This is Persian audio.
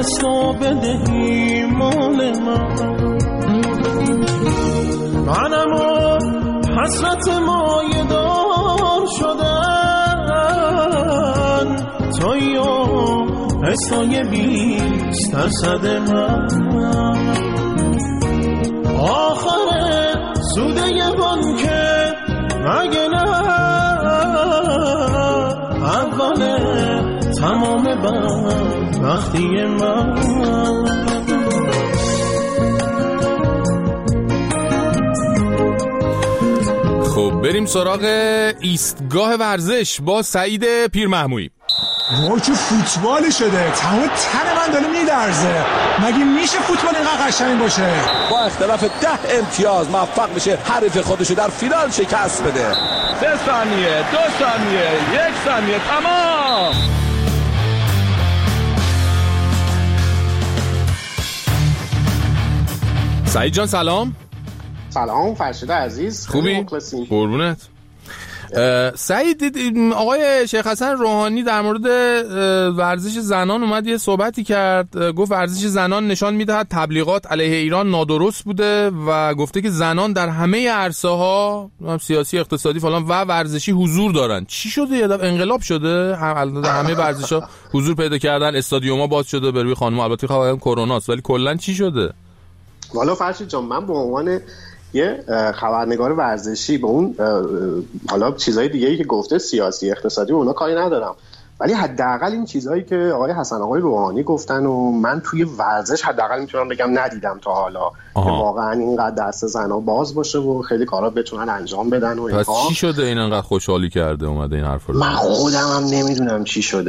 از تو بدهی مال منم و حسرت مایه دار شدن تویی و حسای 20% من آخر سوده یه بانکه مگه نه اوله تمام بدبختی من. خب بریم سراغ ایستگاه ورزش با سعید پیرمحمودی. چه فوتبالی شده، تمام تن من داره میلرزه. مگه میشه فوتبال اینقدر قشنگ باشه؟ با اختلاف 10 امتیاز موفق بشه حریف خودشو در فینال شکست بده. 3 ثانیه، 2 ثانیه، 1 ثانیه، تمام. سعید جان سلام. سلام فرشید عزیز، خوبی؟ قربونت. سعید آقای شیخ حسن روحانی در مورد ورزش زنان اومد یه صحبتی کرد، گفت ورزش زنان نشان میدهد تبلیغات علیه ایران نادرست بوده و گفته که زنان در همه عرصه‌ها سیاسی، اقتصادی فلان و ورزشی حضور دارن. چی شده؟ یه دفعه انقلاب شده؟ همه ورزش‌ها حضور پیدا کردن، استادیوم‌ها باز شده بروی خانم. البته خبرم کرونا است ولی کلا چی شده؟ والا فرشید جان، من به عنوان یه خبرنگار ورزشی به اون حالا چیزهای دیگه‌ای که گفته سیاسی اقتصادی اونا کاری ندارم، ولی حداقل این چیزهایی که آقای حسن آقای روحانی گفتن و من توی ورزش حداقل میتونم بگم ندیدم تا حالا که واقعا اینقدر دست زن‌ها باز باشه و خیلی کارا بتونن انجام بدن و پس چی شده این انقدر خوشحالی کرده اومده این حرفا رو؟ من خودم هم نمیدونم چی شده.